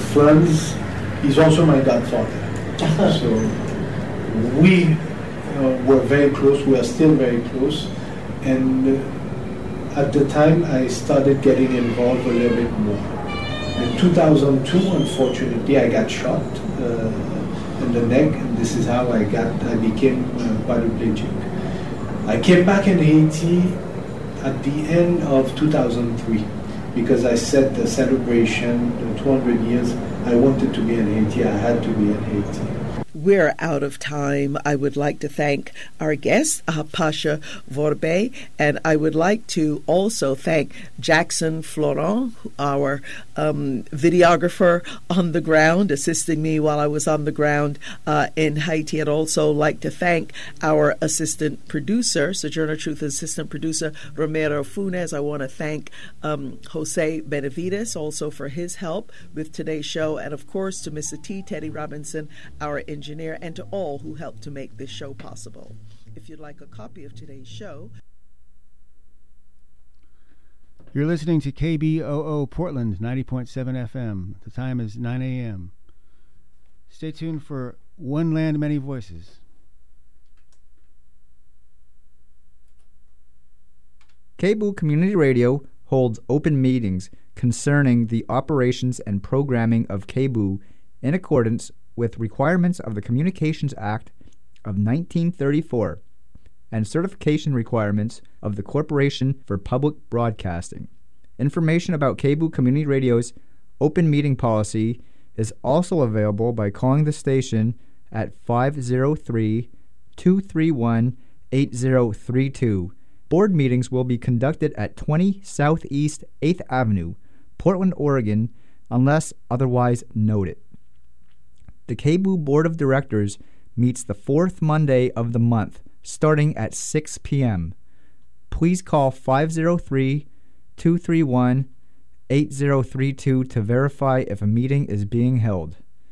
Franz is also my godfather. So we were very close. We are still very close. And at the time, I started getting involved a little bit more. In 2002, unfortunately, I got shot in the neck, and this is how I became quadriplegic. I came back in Haiti at the end of 2003 because I said the celebration, the 200 years, I wanted to be in Haiti. I had to be in Haiti. We're out of time. I would like to thank our guest, Pasha Vorbe, and I would like to also thank Jackson Florent, our videographer on the ground, assisting me while I was on the ground in Haiti. I'd also like to thank our assistant producer, Sojourner Truth assistant producer, Romero Funes. I want to thank Jose Benavides also for his help with today's show, and of course to Mr. T. Teddy Robinson, our engineer, and to all who helped to make this show possible. If you'd like a copy of today's show... You're listening to KBOO Portland, 90.7 FM. The time is 9 a.m. Stay tuned for One Land, Many Voices. KBOO Community Radio holds open meetings concerning the operations and programming of KBOO in accordance with requirements of the Communications Act of 1934 and certification requirements of the Corporation for Public Broadcasting. Information about KBOO Community Radio's open meeting policy is also available by calling the station at 503-231-8032. Board meetings will be conducted at 20 Southeast 8th Avenue, Portland, Oregon, unless otherwise noted. The KBOO Board of Directors meets the fourth Monday of the month, starting at 6 p.m. Please call 503-231-8032 to verify if a meeting is being held.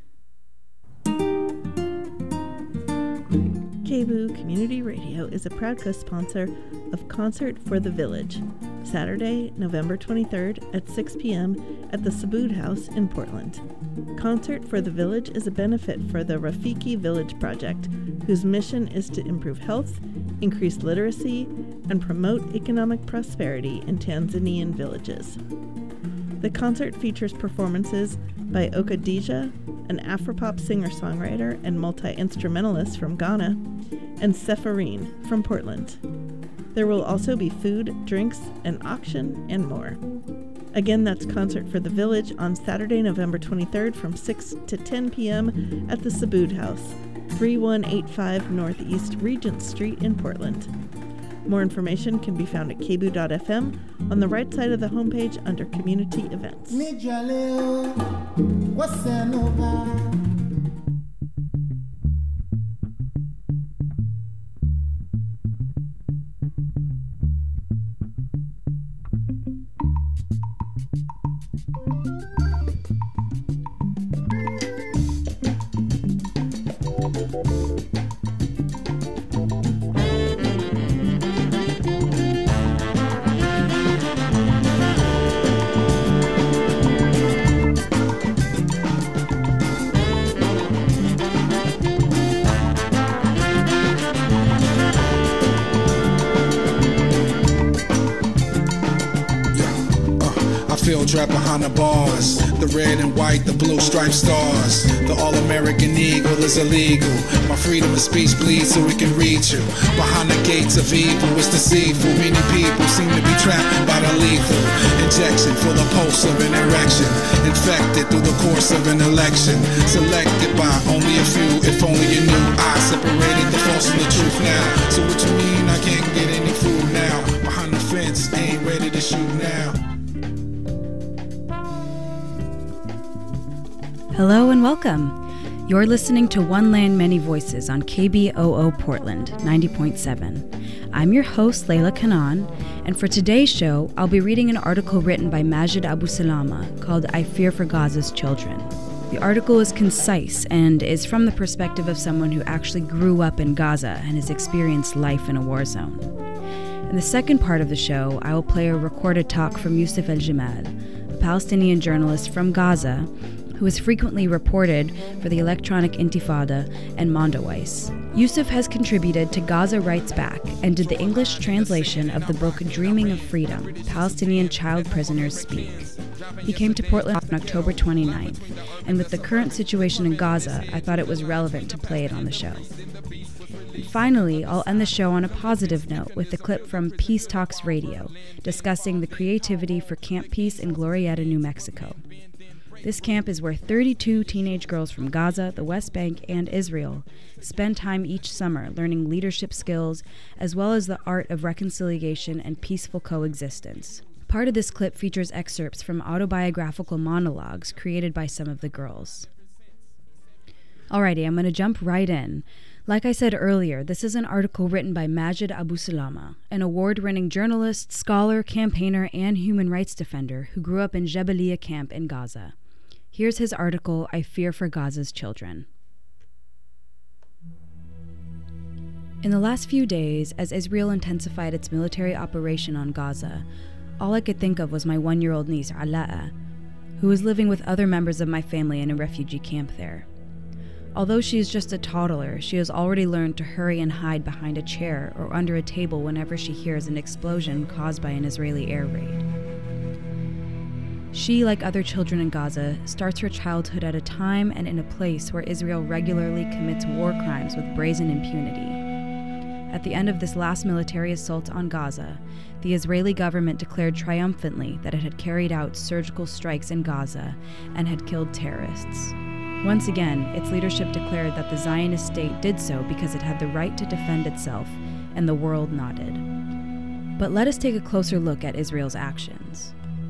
KBOO Community Radio is a proud co-sponsor of Concert for the Village, Saturday, November 23rd at 6 p.m. at the Sabood House in Portland. Concert for the Village is a benefit for the Rafiki Village Project, whose mission is to improve health, increase literacy, and promote economic prosperity in Tanzanian villages. The concert features performances by Okadija, an Afropop singer-songwriter and multi-instrumentalist from Ghana, and Sepharine from Portland. There will also be food, drinks, an auction, and more. Again, that's Concert for the Village on Saturday, November 23rd from 6 to 10 p.m. at the Sabood House, 3185 Northeast Regent Street in Portland. More information can be found at kboo.fm on the right side of the homepage under Community Events. Trapped behind the bars, the red and white, the blue striped stars. The all-American eagle is illegal. My freedom of speech bleeds so we can reach you. Behind the gates of evil, it's deceitful. Many people seem to be trapped by the lethal injection for the pulse of an erection. Infected through the course of an election. Selected by only a few, if only you knew. I separated the false from the truth now. So what you mean I can't get any food now? Behind the fence, ain't ready to shoot now. Hello and welcome. You're listening to One Land, Many Voices on KBOO Portland, 90.7. I'm your host, Layla Kanan, and for today's show, I'll be reading an article written by Majid Abu Salama called I Fear for Gaza's Children. The article is concise and is from the perspective of someone who actually grew up in Gaza and has experienced life in a war zone. In the second part of the show, I will play a recorded talk from Youssef El Jamal, a Palestinian journalist from Gaza, who is frequently reported for the Electronic Intifada and Mondoweiss. Yusuf has contributed to Gaza Writes Back and did the English translation of the book Dreaming of Freedom, Palestinian Child Prisoners Speak. He came to Portland on October 29th, and with the current situation in Gaza, I thought it was relevant to play it on the show. And finally, I'll end the show on a positive note with a clip from Peace Talks Radio, discussing the creativity for Camp Peace in Glorieta, New Mexico. This camp is where 32 teenage girls from Gaza, the West Bank, and Israel spend time each summer learning leadership skills as well as the art of reconciliation and peaceful coexistence. Part of this clip features excerpts from autobiographical monologues created by some of the girls. Alrighty, I'm going to jump right in. Like I said earlier, this is an article written by Majid Abu Salama, an award-winning journalist, scholar, campaigner, and human rights defender who grew up in Jabalia camp in Gaza. Here's his article, I Fear for Gaza's Children. In the last few days, as Israel intensified its military operation on Gaza, all I could think of was my 1-year-old niece, Ala'a, who was living with other members of my family in a refugee camp there. Although she is just a toddler, she has already learned to hurry and hide behind a chair or under a table whenever she hears an explosion caused by an Israeli air raid. She, like other children in Gaza, starts her childhood at a time and in a place where Israel regularly commits war crimes with brazen impunity. At the end of this last military assault on Gaza, the Israeli government declared triumphantly that it had carried out surgical strikes in Gaza and had killed terrorists. Once again, its leadership declared that the Zionist state did so because it had the right to defend itself, and the world nodded. But let us take a closer look at Israel's actions.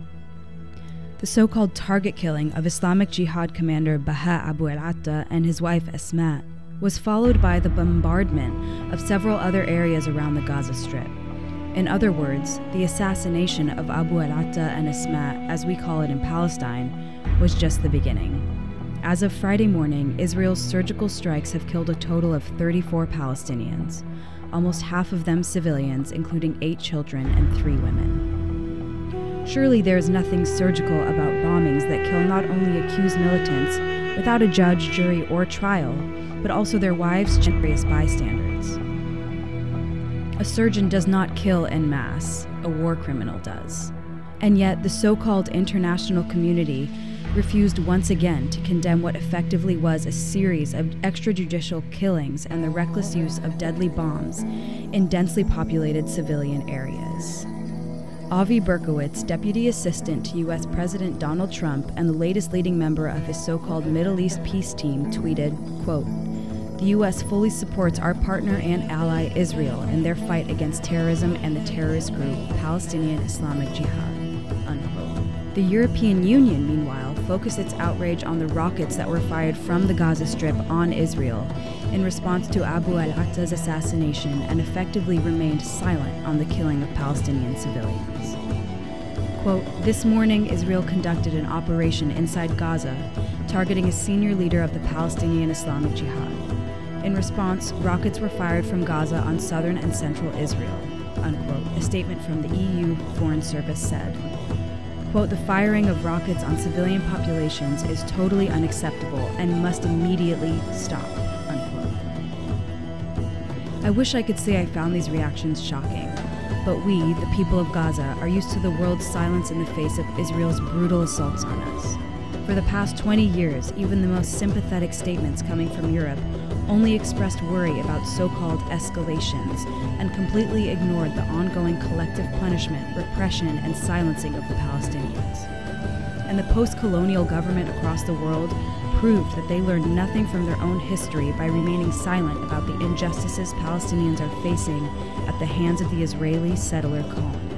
The so-called target killing of Islamic Jihad commander Baha Abu al-Atta and his wife Asma was followed by the bombardment of several other areas around the Gaza Strip. In other words, the assassination of Abu al-Atta and Asma, as we call it in Palestine, was just the beginning. As of Friday morning, Israel's surgical strikes have killed a total of 34 Palestinians, almost half of them civilians, including 8 children and 3 women. Surely there is nothing surgical about bombings that kill not only accused militants without a judge, jury, or trial, but also their wives and various bystanders. A surgeon does not kill en masse, a war criminal does. And yet the so-called international community refused once again to condemn what effectively was a series of extrajudicial killings and the reckless use of deadly bombs in densely populated civilian areas. Avi Berkowitz, deputy assistant to U.S. President Donald Trump and the latest leading member of his so-called Middle East peace team, tweeted, quote, "The U.S. fully supports our partner and ally Israel in their fight against terrorism and the terrorist group Palestinian Islamic Jihad," unquote. The European Union, meanwhile, focused its outrage on the rockets that were fired from the Gaza Strip on Israel in response to Abu al-Atta's assassination and effectively remained silent on the killing of Palestinian civilians. Quote, "This morning, Israel conducted an operation inside Gaza targeting a senior leader of the Palestinian Islamic Jihad. In response, rockets were fired from Gaza on southern and central Israel," unquote, a statement from the EU Foreign Service said. Quote, "The firing of rockets on civilian populations is totally unacceptable and must immediately stop," unquote. I wish I could say I found these reactions shocking, but we, the people of Gaza, are used to the world's silence in the face of Israel's brutal assaults on us. For the past 20 years, even the most sympathetic statements coming from Europe only expressed worry about so-called escalations and completely ignored the ongoing collective punishment, repression, and silencing of the Palestinians. And the post-colonial government across the world proved that they learned nothing from their own history by remaining silent about the injustices Palestinians are facing at the hands of the Israeli settler colony.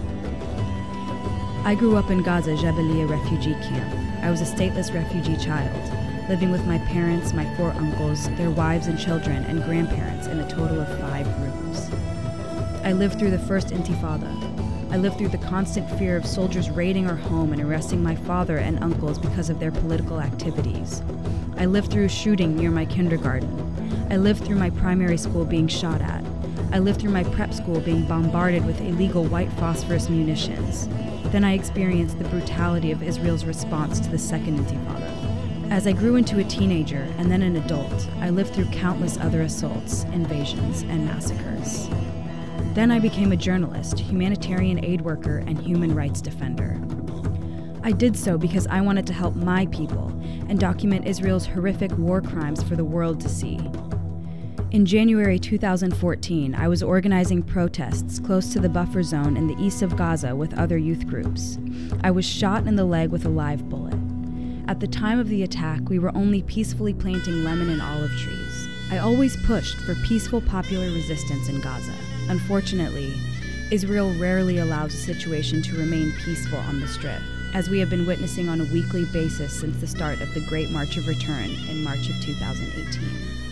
I grew up in Gaza Jabalia refugee camp. I was a stateless refugee child, living with my parents, my 4 uncles, their wives and children, and grandparents in a total of 5 rooms. I lived through the first Intifada. I lived through the constant fear of soldiers raiding our home and arresting my father and uncles because of their political activities. I lived through shooting near my kindergarten. I lived through my primary school being shot at. I lived through my prep school being bombarded with illegal white phosphorus munitions. Then I experienced the brutality of Israel's response to the Second Intifada. As I grew into a teenager and then an adult, I lived through countless other assaults, invasions, and massacres. Then I became a journalist, humanitarian aid worker, and human rights defender. I did so because I wanted to help my people and document Israel's horrific war crimes for the world to see. In January 2014, I was organizing protests close to the buffer zone in the east of Gaza with other youth groups. I was shot in the leg with a live bullet. At the time of the attack, we were only peacefully planting lemon and olive trees. I always pushed for peaceful popular resistance in Gaza. Unfortunately, Israel rarely allows a situation to remain peaceful on the Strip, as we have been witnessing on a weekly basis since the start of the Great March of Return in March of 2018.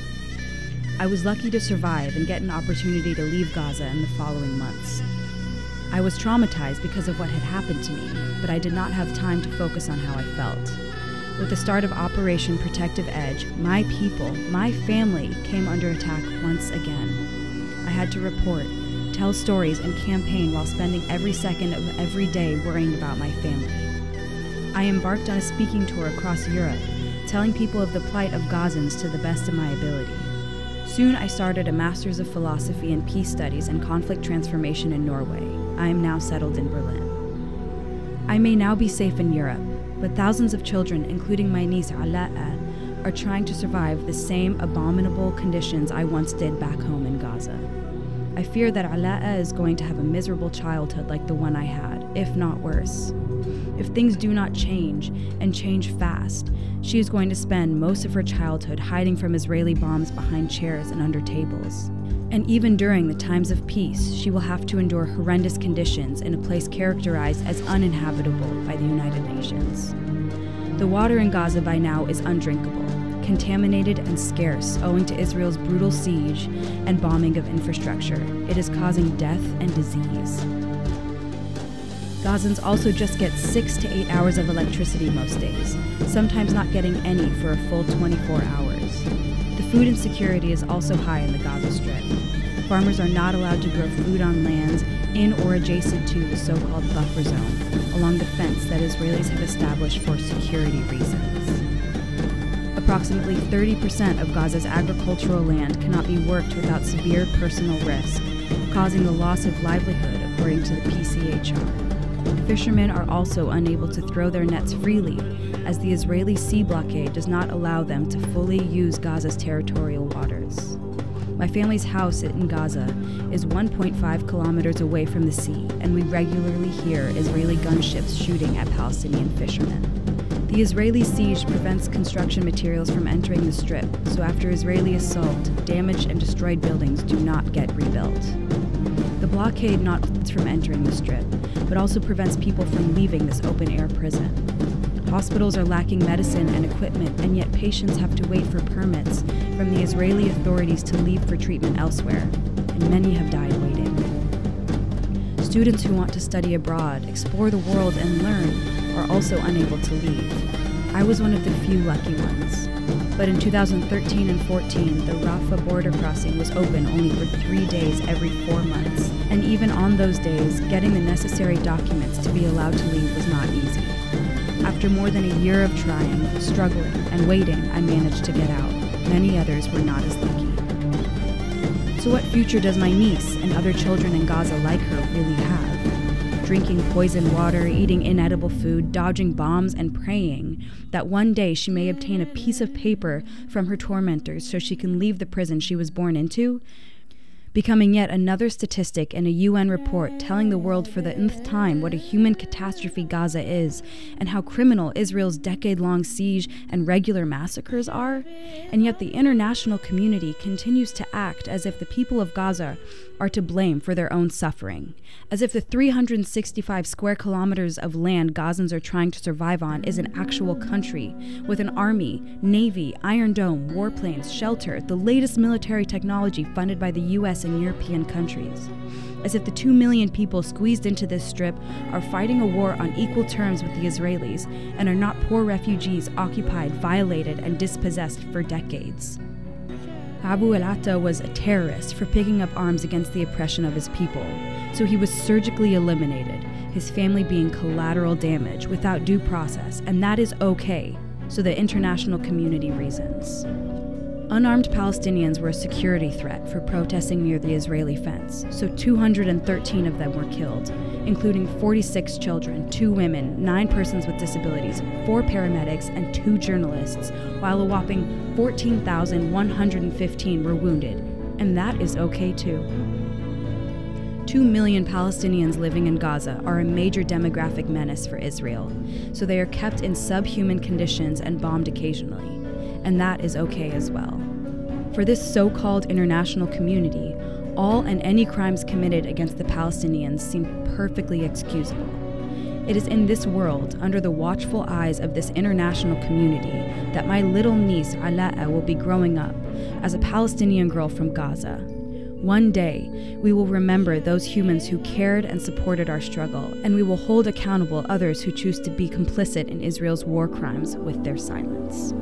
I was lucky to survive and get an opportunity to leave Gaza in the following months. I was traumatized because of what had happened to me, but I did not have time to focus on how I felt. With the start of Operation Protective Edge, my people, my family, came under attack once again. I had to report, tell stories, and campaign while spending every second of every day worrying about my family. I embarked on a speaking tour across Europe, telling people of the plight of Gazans to the best of my ability. Soon I started a Master's of Philosophy in Peace Studies and Conflict Transformation in Norway. I am now settled in Berlin. I may now be safe in Europe, but thousands of children, including my niece Ala'a, are trying to survive the same abominable conditions I once did back home in Gaza. I fear that Ala'a is going to have a miserable childhood like the one I had, if not worse. If things do not change, and change fast, she is going to spend most of her childhood hiding from Israeli bombs behind chairs and under tables. And even during the times of peace, she will have to endure horrendous conditions in a place characterized as uninhabitable by the United Nations. The water in Gaza by now is undrinkable, contaminated and scarce owing to Israel's brutal siege and bombing of infrastructure. It is causing death and disease. Gazans also just get 6 to 8 hours of electricity most days, sometimes not getting any for a full 24 hours. The food insecurity is also high in the Gaza Strip. Farmers are not allowed to grow food on lands in or adjacent to the so-called buffer zone, along the fence that Israelis have established for security reasons. Approximately 30% of Gaza's agricultural land cannot be worked without severe personal risk, causing the loss of livelihood, according to the PCHR. Fishermen are also unable to throw their nets freely, as the Israeli sea blockade does not allow them to fully use Gaza's territorial waters. My family's house in Gaza is 1.5 kilometers away from the sea, and we regularly hear Israeli gunships shooting at Palestinian fishermen. The Israeli siege prevents construction materials from entering the Strip, so after Israeli assault, damaged and destroyed buildings do not get rebuilt. The blockade not only from entering the Strip, but also prevents people from leaving this open-air prison. Hospitals are lacking medicine and equipment, and yet patients have to wait for permits from the Israeli authorities to leave for treatment elsewhere, and many have died waiting. Students who want to study abroad, explore the world, and learn are also unable to leave. I was one of the few lucky ones. But in 2013 and 14, the Rafah border crossing was open only for 3 days every 4 months. And even on those days, getting the necessary documents to be allowed to leave was not easy. After more than a year of trying, struggling, and waiting, I managed to get out. Many others were not as lucky. So what future does my niece and other children in Gaza like her really have? Drinking poisoned water, eating inedible food, dodging bombs, and praying that one day she may obtain a piece of paper from her tormentors so she can leave the prison she was born into? Becoming yet another statistic in a UN report telling the world for the nth time what a human catastrophe Gaza is and how criminal Israel's decade-long siege and regular massacres are. And yet the international community continues to act as if the people of Gaza are to blame for their own suffering, as if the 365 square kilometers of land Gazans are trying to survive on is an actual country, with an army, navy, Iron Dome, warplanes, shelter, the latest military technology funded by the US and European countries. As if the 2 million people squeezed into this strip are fighting a war on equal terms with the Israelis and are not poor refugees occupied, violated, and dispossessed for decades. Abu al-Atta was a terrorist for picking up arms against the oppression of his people, so he was surgically eliminated, his family being collateral damage without due process, and that is okay. so the international community reasons. Unarmed Palestinians were a security threat for protesting near the Israeli fence, so 213 of them were killed, including 46 children, 2 women, 9 persons with disabilities, 4 paramedics, and 2 journalists, while a whopping 14,115 were wounded. And that is okay too. 2 million Palestinians living in Gaza are a major demographic menace for Israel, so they are kept in subhuman conditions and bombed occasionally. And that is okay as well. For this so-called international community, all and any crimes committed against the Palestinians seem perfectly excusable. It is in this world, under the watchful eyes of this international community, that my little niece Ala'a will be growing up as a Palestinian girl from Gaza. One day, we will remember those humans who cared and supported our struggle, and we will hold accountable others who choose to be complicit in Israel's war crimes with their silence.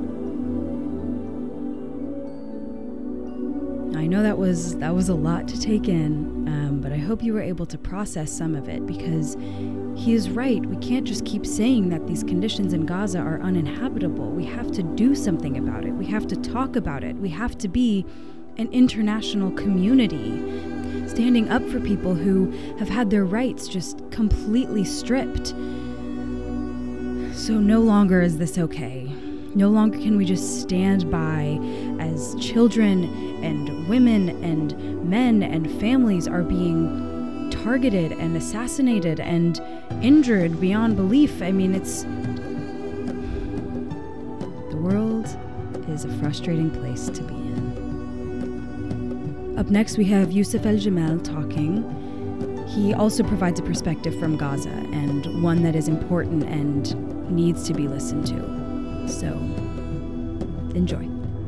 I know that was a lot to take in, but I hope you were able to process some of it, because he is right. We can't just keep saying that these conditions in Gaza are uninhabitable. We have to do something about it. We have to talk about it. We have to be an international community, standing up for people who have had their rights just completely stripped. So no longer is this okay. No longer can we just stand by as children and women and men and families are being targeted and assassinated and injured beyond belief. I mean, the world is a frustrating place to be in. Up next, we have Yusuf El-Jamal talking. He also provides a perspective from Gaza, and one that is important and needs to be listened to. So, enjoy.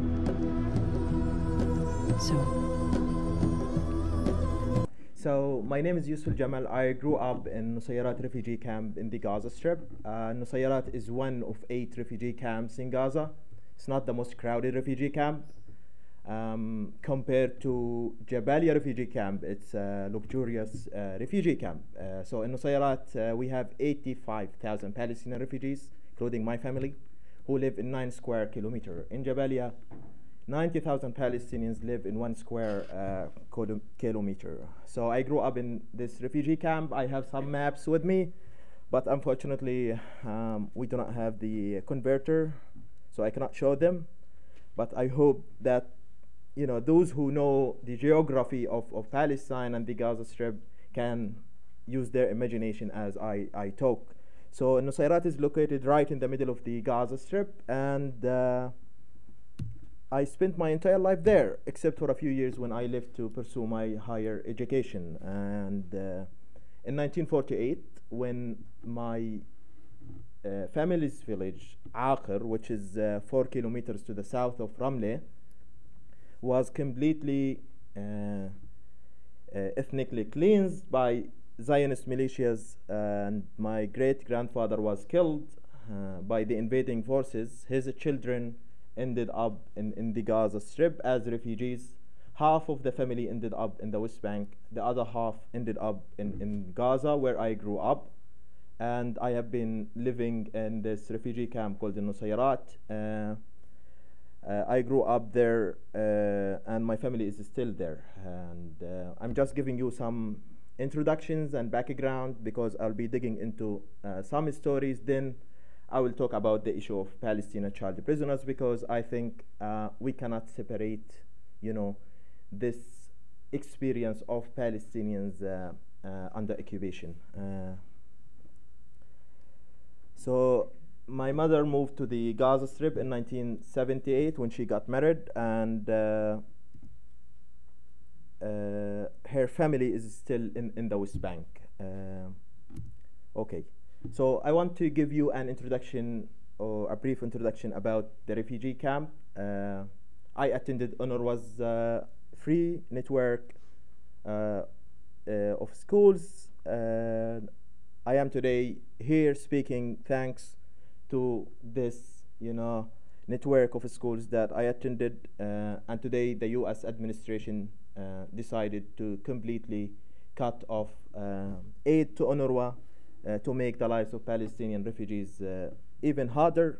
So, my name is Yusuf Jamal. I grew up in Nusayrat refugee camp in the Gaza Strip. Nusayrat is one of 8 refugee camps in Gaza. It's not the most crowded refugee camp. Compared to Jabalia refugee camp, it's a luxurious refugee camp. So in Nusayrat, we have 85,000 Palestinian refugees, including my family, who live in 9 square kilometers. In Jabalia, 90,000 Palestinians live in 1 square kilometer. So I grew up in this refugee camp. I have some maps with me, but unfortunately, we do not have the converter, so I cannot show them. But I hope that those who know the geography of Palestine and the Gaza Strip can use their imagination as I talk. So Nusayrat is located right in the middle of the Gaza Strip, and I spent my entire life there, except for a few years when I left to pursue my higher education. And in 1948, when my family's village, Aqir, which is 4 kilometers to the south of Ramle, was completely ethnically cleansed by Zionist militias, and my great-grandfather was killed by the invading forces. His children ended up in the Gaza Strip as refugees. Half of the family ended up in the West Bank. The other half ended up in Gaza, where I grew up. And I have been living in this refugee camp called the Nusayrat. I grew up there, and my family is still there. And I'm just giving you some introductions and background, because I'll be digging into some stories. Then I will talk about the issue of Palestinian child prisoners, because I think we cannot separate, this experience of Palestinians under occupation. So my mother moved to the Gaza Strip in 1978 when she got married, and her family is still in the West Bank. Okay, so I want to give you an introduction, or a brief introduction, about the refugee camp. I attended UNRWA's free network of schools. I am today here speaking thanks to this, network of schools that I attended, and today the U.S. administration decided to completely cut off aid to UNRWA to make the lives of Palestinian refugees even harder.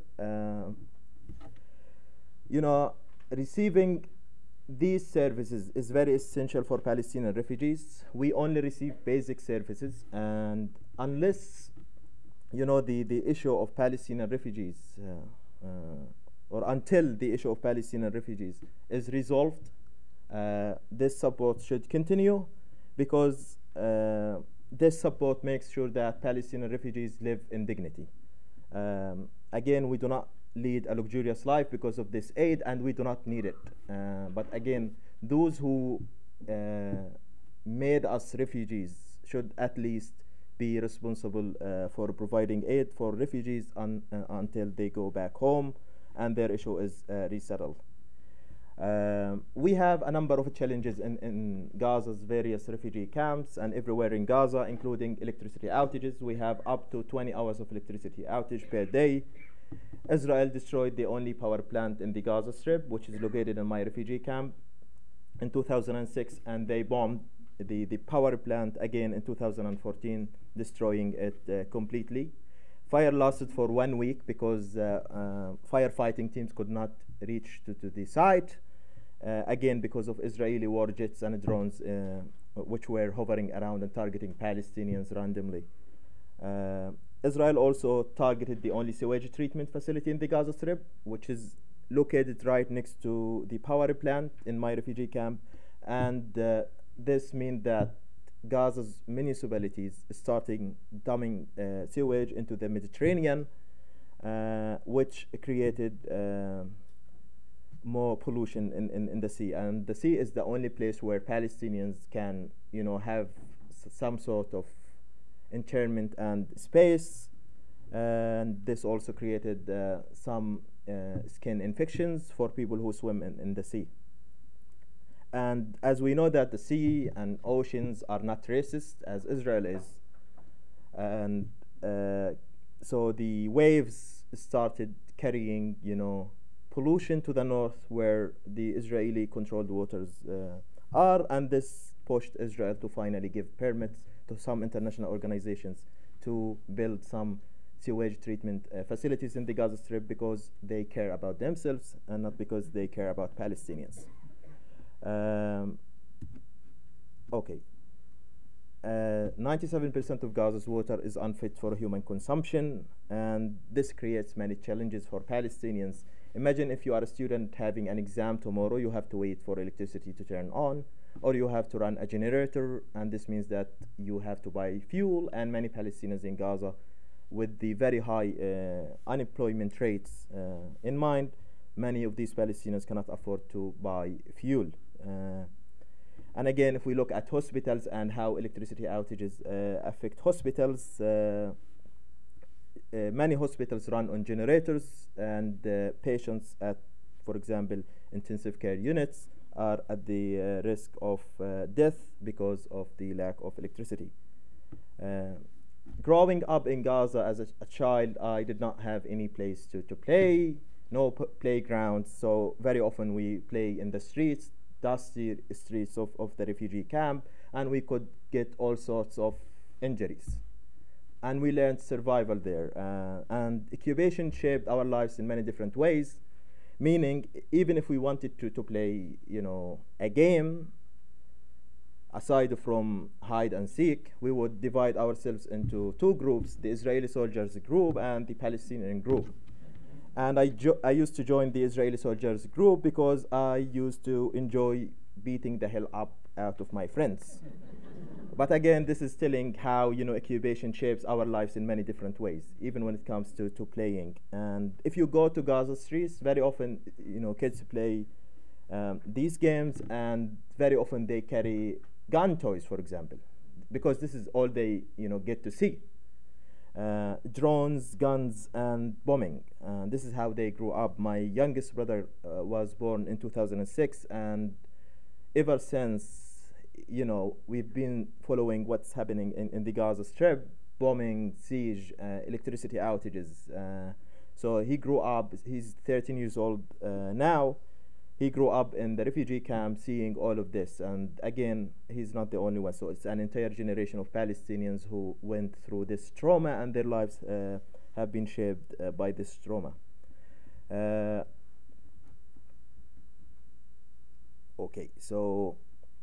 Receiving these services is very essential for Palestinian refugees. We only receive basic services, and unless the issue of Palestinian refugees or until the issue of Palestinian refugees is resolved, this support should continue, because this support makes sure that Palestinian refugees live in dignity. Again, we do not lead a luxurious life because of this aid, and we do not need it. But again, those who made us refugees should at least be responsible for providing aid for refugees until they go back home and their issue is resettled. We have a number of challenges in Gaza's various refugee camps and everywhere in Gaza, including electricity outages. We have up to 20 hours of electricity outage per day. Israel destroyed the only power plant in the Gaza Strip, which is located in my refugee camp, in 2006, and they bombed the power plant again in 2014, destroying it completely. Fire lasted for 1 week because firefighting teams could not reach to the site, again because of Israeli war jets and drones which were hovering around and targeting Palestinians randomly. Israel also targeted the only sewage treatment facility in the Gaza Strip, which is located right next to the power plant in my refugee camp, and this means that Gaza's municipalities starting dumping sewage into the Mediterranean, which created more pollution in the sea. And the sea is the only place where Palestinians can, have some sort of internment and space. And this also created some skin infections for people who swim in the sea. And as we know that the sea and oceans are not racist, as Israel is, and so the waves started carrying, pollution to the north where the Israeli-controlled waters are, and this pushed Israel to finally give permits to some international organizations to build some sewage treatment facilities in the Gaza Strip because they care about themselves and not because they care about Palestinians. 97% of Gaza's water is unfit for human consumption, and this creates many challenges for Palestinians. Imagine if you are a student having an exam tomorrow, you have to wait for electricity to turn on, or you have to run a generator, and this means that you have to buy fuel, and many Palestinians in Gaza, with the very high unemployment rates in mind, many of these Palestinians cannot afford to buy fuel. And again, if we look at hospitals and how electricity outages affect hospitals, many hospitals run on generators, and patients at, for example, intensive care units are at the risk of death because of the lack of electricity. Growing up in Gaza as a child, I did not have any place to play, no playgrounds, so very often we play in the streets, dusty streets of the refugee camp, and we could get all sorts of injuries. And we learned survival there. And incubation shaped our lives in many different ways, meaning even if we wanted to play, a game, aside from hide and seek, we would divide ourselves into two groups, the Israeli soldiers group and the Palestinian group. And I used to join the Israeli soldiers group because I used to enjoy beating the hell out of my friends. But again, this is telling how, incubation shapes our lives in many different ways, even when it comes to playing. And if you go to Gaza streets, very often, kids play these games, and very often they carry gun toys, for example, because this is all they, get to see. Drones, guns, and bombing. This is how they grew up. My youngest brother was born in 2006, and ever since, we've been following what's happening in the Gaza Strip, bombing, siege, electricity outages. So he grew up, he's 13 years old now. He grew up in the refugee camp seeing all of this. And again, he's not the only one. So it's an entire generation of Palestinians who went through this trauma, and their lives have been shaped by this trauma. Okay, so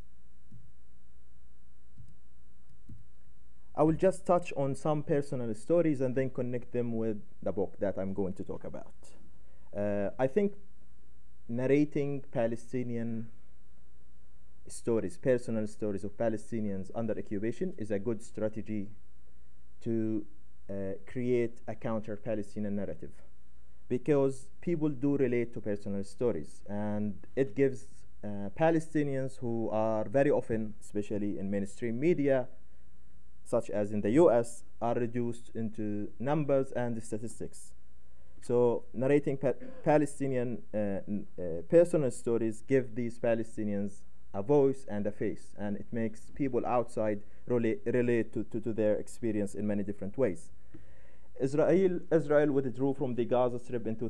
I will just touch on some personal stories and then connect them with the book that I'm going to talk about. I think narrating Palestinian stories, personal stories of Palestinians under occupation, is a good strategy to create a counter-Palestinian narrative, because people do relate to personal stories, and it gives Palestinians who are very often, especially in mainstream media, such as in the US, are reduced into numbers and statistics. So narrating Palestinian personal stories give these Palestinians a voice and a face, and it makes people outside relate to their experience in many different ways. Israel withdrew from the Gaza Strip in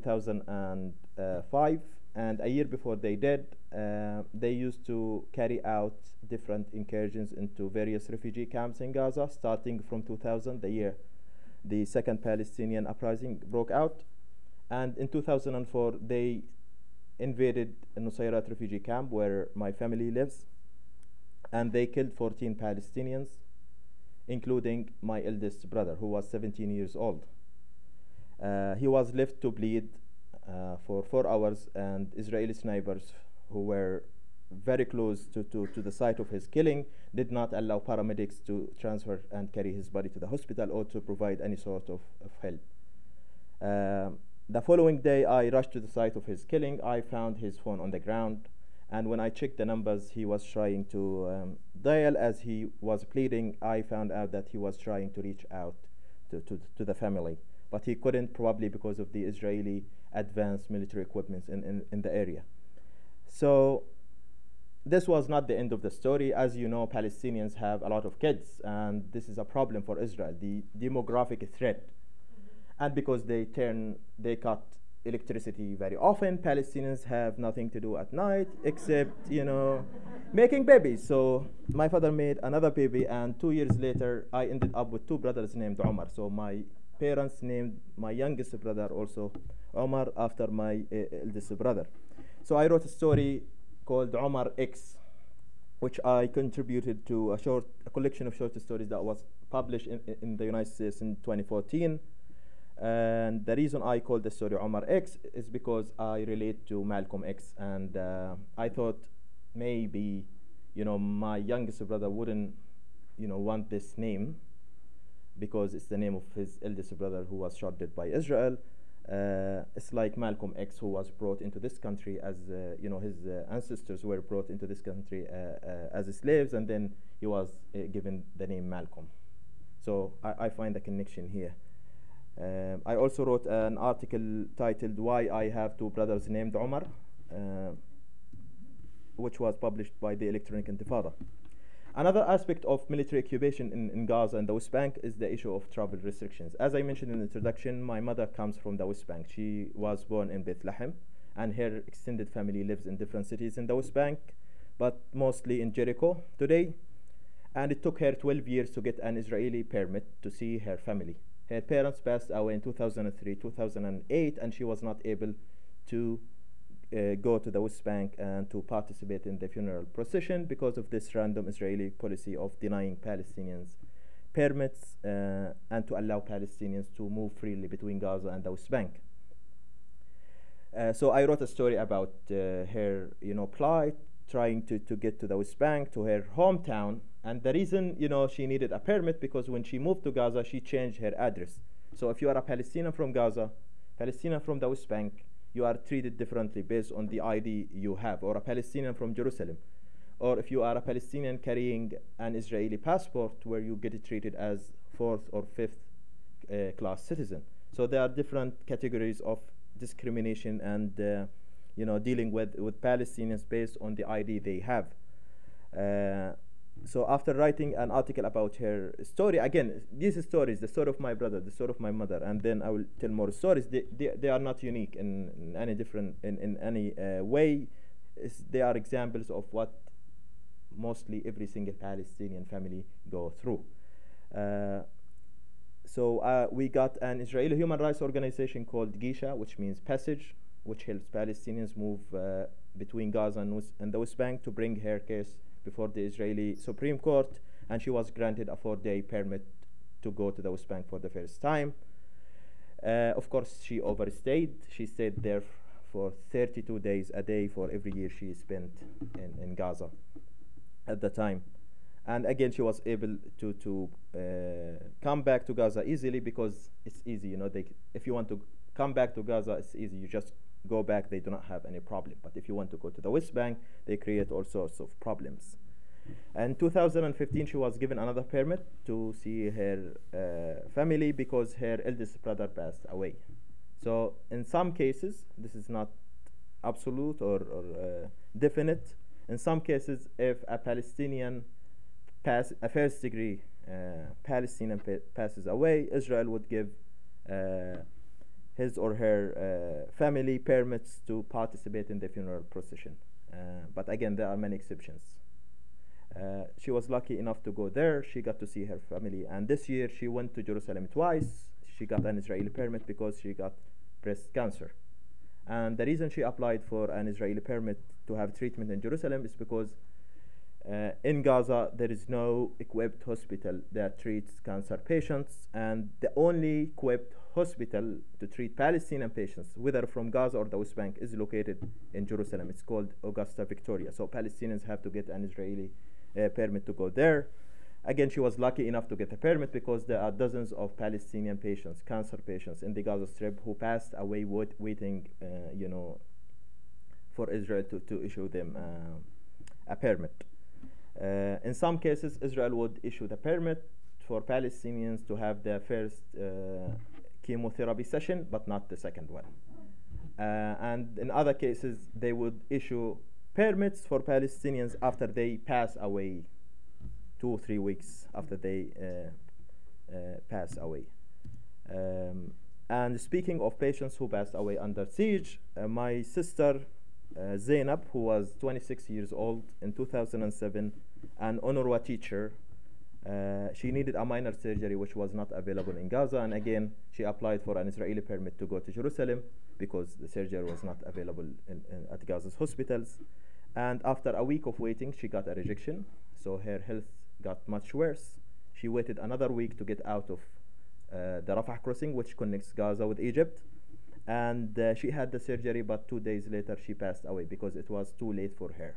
2005, and a year before they did, they used to carry out different incursions into various refugee camps in Gaza, starting from 2000, the year the second Palestinian uprising broke out. And in 2004, they invaded Nusayrat refugee camp, where my family lives, and they killed 14 Palestinians, including my eldest brother, who was 17 years old. He was left to bleed for 4 hours, and Israeli snipers who were very close to the site of his killing did not allow paramedics to transfer and carry his body to the hospital or to provide any sort of help. The following day, I rushed to the site of his killing. I found his phone on the ground, and when I checked the numbers he was trying to dial as he was pleading, I found out that he was trying to reach out to the family, but he couldn't, probably because of the Israeli advanced military equipment in the area. So this was not the end of the story. As you know, Palestinians have a lot of kids, and this is a problem for Israel, the demographic threat. And because they cut electricity very often, Palestinians have nothing to do at night except, making babies. So my father made another baby, and 2 years later, I ended up with 2 brothers named Omar. So my parents named my youngest brother also Omar after my eldest brother. So I wrote a story called Omar X, which I contributed to a collection of short stories that was published in the United States in 2014. And the reason I called the story Omar X is because I relate to Malcolm X, and I thought maybe, my youngest brother wouldn't, want this name because it's the name of his eldest brother who was shot dead by Israel. It's like Malcolm X, who was brought into this country as, his ancestors were brought into this country as slaves, and then he was given the name Malcolm. So I find a connection here. I also wrote an article titled Why I Have 2 Brothers Named Omar, which was published by the Electronic Intifada. Another aspect of military occupation in Gaza and the West Bank is the issue of travel restrictions. As I mentioned in the introduction, my mother comes from the West Bank. She was born in Bethlehem, and her extended family lives in different cities in the West Bank, but mostly in Jericho today. And it took her 12 years to get an Israeli permit to see her family. Her parents passed away in 2003, 2008, and she was not able to go to the West Bank and to participate in the funeral procession because of this random Israeli policy of denying Palestinians permits and to allow Palestinians to move freely between Gaza and the West Bank. So I wrote a story about her, plight, trying to get to the West Bank, to her hometown. And the reason, she needed a permit because when she moved to Gaza, she changed her address. So if you are a Palestinian from Gaza, Palestinian from the West Bank, you are treated differently based on the ID you have, or a Palestinian from Jerusalem. Or if you are a Palestinian carrying an Israeli passport, where you get treated as 4th or 5th class citizen. So there are different categories of discrimination and, dealing with Palestinians based on the ID they have. So after writing an article about her story, again, these stories, the story of my brother, the story of my mother, and then I will tell more stories. They are not unique in any different in any way. They are examples of what mostly every single Palestinian family go through. So we got an Israeli human rights organization called Gisha, which means passage, which helps Palestinians move between Gaza and the West Bank to bring her case before the Israeli Supreme Court, and she was granted a 4-day permit to go to the West Bank for the first time. Of course, she overstayed. She stayed there for 32 days a day for every year she spent in Gaza at the time. And again, she was able to come back to Gaza easily, because it's easy, you know. If you want to come back to Gaza, it's easy. You just go back. They do not have any problem. But if you want to go to the West Bank, they create all sorts of problems. In 2015, she was given another permit to see her family because her eldest brother passed away. So in some cases, this is not absolute or definite. In some cases, if a Palestinian a first-degree Palestinian passes away, Israel would give his or her family permits to participate in the funeral procession. But again, there are many exceptions. She was lucky enough to go there. She got to see her family. And this year, she went to Jerusalem twice. She got an Israeli permit because she got breast cancer. And the reason she applied for an Israeli permit to have treatment in Jerusalem is because in Gaza, there is no equipped hospital that treats cancer patients, and the only equipped hospital to treat Palestinian patients, whether from Gaza or the West Bank, is located in Jerusalem. It's called Augusta Victoria. So Palestinians have to get an Israeli permit to go there. Again, she was lucky enough to get a permit because there are dozens of Palestinian patients, cancer patients in the Gaza Strip who passed away waiting, for Israel to issue them a permit. In some cases, Israel would issue the permit for Palestinians to have their first chemotherapy session, but not the second one. And in other cases, they would issue permits for Palestinians after they pass away, 2 or 3 weeks after they pass away. And speaking of patients who passed away under siege, my sister Zainab, who was 26 years old in 2007, an UNRWA teacher, she needed a minor surgery which was not available in Gaza, and again she applied for an Israeli permit to go to Jerusalem because the surgery was not available at Gaza's hospitals. And after a week of waiting, she got a rejection, so her health got much worse. She waited another week to get out of the Rafah crossing, which connects Gaza with Egypt. And she had the surgery, but 2 days later she passed away because it was too late for her.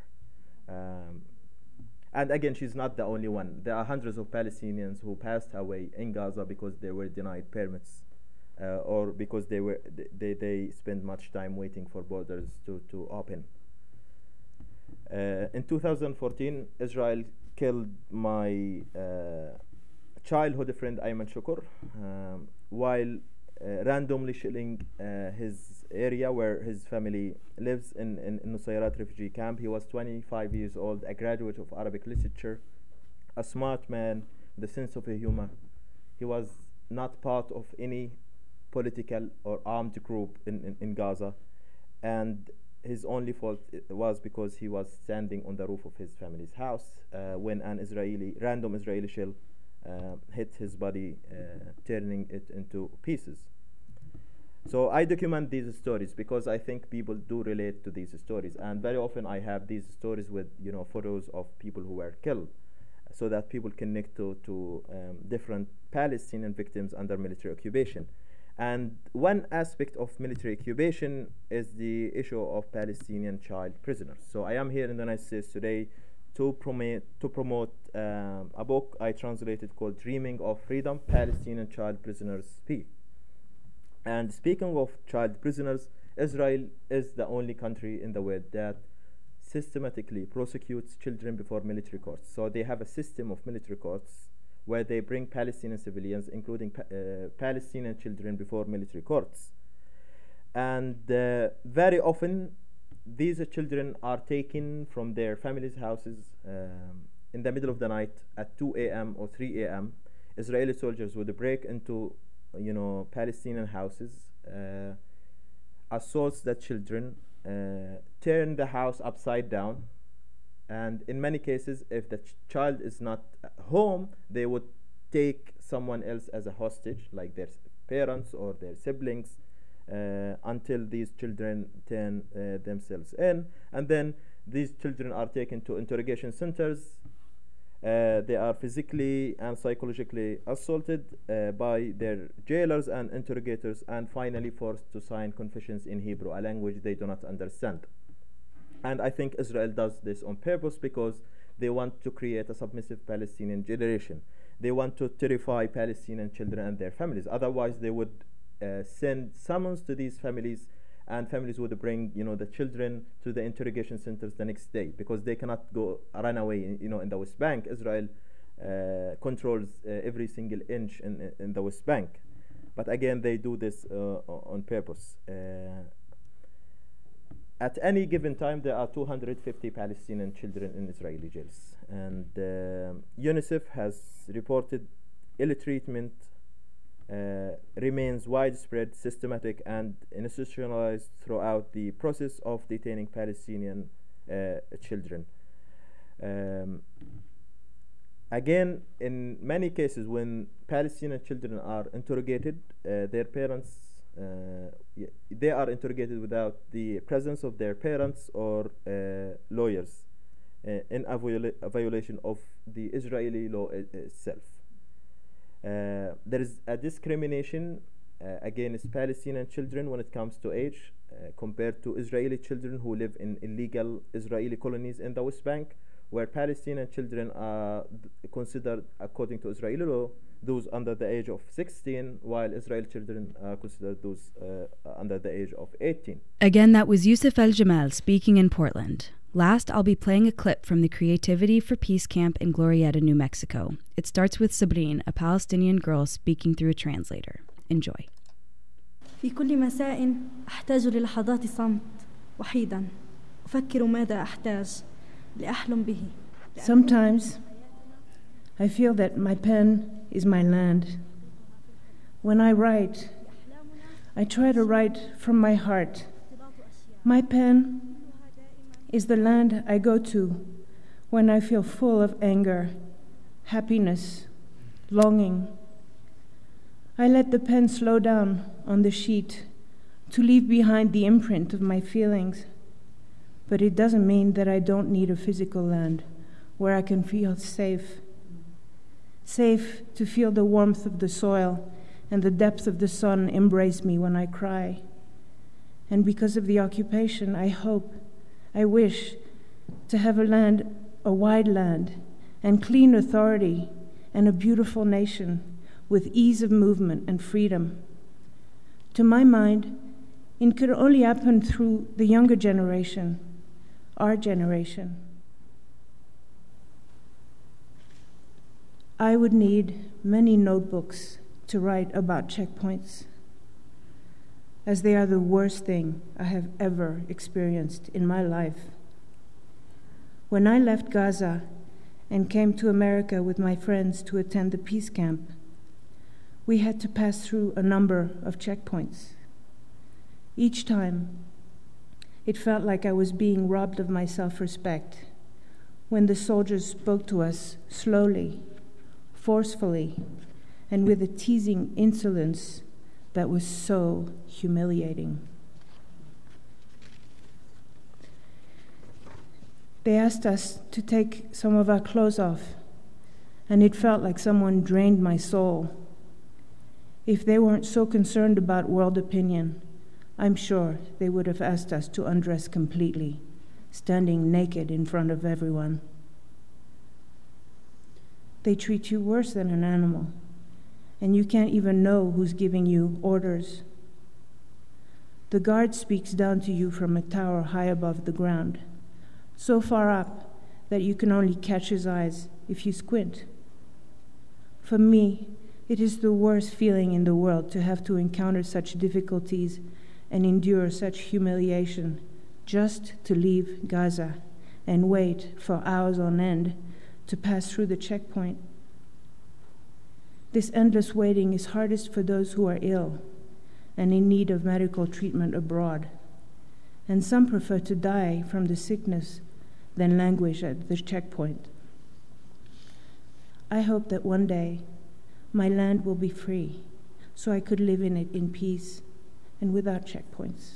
And again, she's not the only one. There are hundreds of Palestinians who passed away in Gaza because they were denied permits, or because they spent much time waiting for borders to open. In 2014, Israel killed my childhood friend Ayman Shukur while randomly shelling his area where his family lives in Nusayrat refugee camp. He was 25 years old, a graduate of Arabic literature, a smart man, the sense of humor. He was not part of any political or armed group in Gaza, and his only fault was because he was standing on the roof of his family's house when an random Israeli shell hit his body, turning it into pieces. So I document these stories because I think people do relate to these stories, and very often I have these stories with photos of people who were killed, so that people connect to different Palestinian victims under military occupation. And one aspect of military occupation is the issue of Palestinian child prisoners. So I am here in the United States today to promote a book I translated called Dreaming of Freedom, Palestinian Child Prisoners Speak. And speaking of child prisoners, Israel is the only country in the world that systematically prosecutes children before military courts. So they have a system of military courts where they bring Palestinian civilians, including Palestinian children, before military courts. And very often, these children are taken from their families' houses in the middle of the night at 2 a.m. or 3 a.m. Israeli soldiers would break into Palestinian houses, assault the children, turn the house upside down, and in many cases, if the child is not home, they would take someone else as a hostage, like their parents or their siblings, until these children turn themselves in. And then these children are taken to interrogation centers. They are physically and psychologically assaulted by their jailers and interrogators, and finally forced to sign confessions in Hebrew, a language they do not understand. And I think Israel does this on purpose because they want to create a submissive Palestinian generation. They want to terrify Palestinian children and their families. Otherwise, they would send summons to these families, and families would bring, the children to the interrogation centers the next day, because they cannot run away. In the West Bank, Israel controls every single inch in the West Bank. But again, they do this on purpose. At any given time, there are 250 Palestinian children in Israeli jails. And UNICEF has reported ill treatment remains widespread, systematic, and institutionalized throughout the process of detaining Palestinian children. Again, in many cases, when Palestinian children are interrogated, their parents, they are interrogated without the presence of their parents or lawyers, in a violation of the Israeli law itself. There is a discrimination against Palestinian children when it comes to age, compared to Israeli children who live in illegal Israeli colonies in the West Bank, where Palestinian children are considered, according to Israeli law, those under the age of 16, while Israeli children are considered those under the age of 18. Again, that was Yusuf El Jamal speaking in Portland. Last, I'll be playing a clip from the Creativity for Peace camp in Glorieta, New Mexico. It starts with Sabrine, a Palestinian girl speaking through a translator. Enjoy. في كل مساء أحتاج للحظات صمت وحيدا أفكر ماذا أحتاج لأحلم به. Sometimes I feel that my pen is my land. When I write, I try to write from my heart. My pen is the land I go to when I feel full of anger, happiness, longing. I let the pen slow down on the sheet to leave behind the imprint of my feelings. But it doesn't mean that I don't need a physical land where I can feel safe. Safe to feel the warmth of the soil and the depth of the sun embrace me when I cry. And because of the occupation, I wish to have a wide land, and clean authority, and a beautiful nation with ease of movement and freedom. To my mind, it could only happen through the younger generation, our generation. I would need many notebooks to write about checkpoints, as they are the worst thing I have ever experienced in my life. When I left Gaza and came to America with my friends to attend the peace camp, we had to pass through a number of checkpoints. Each time, it felt like I was being robbed of my self-respect when the soldiers spoke to us slowly, forcefully, and with a teasing insolence that was so humiliating. They asked us to take some of our clothes off, and it felt like someone drained my soul. If they weren't so concerned about world opinion, I'm sure they would have asked us to undress completely, standing naked in front of everyone. They treat you worse than an animal, and you can't even know who's giving you orders. The guard speaks down to you from a tower high above the ground, so far up that you can only catch his eyes if you squint. For me, it is the worst feeling in the world to have to encounter such difficulties and endure such humiliation just to leave Gaza and wait for hours on end to pass through the checkpoint. This endless waiting is hardest for those who are ill and in need of medical treatment abroad, and some prefer to die from the sickness than languish at the checkpoint. I hope that one day, my land will be free, so I could live in it in peace and without checkpoints.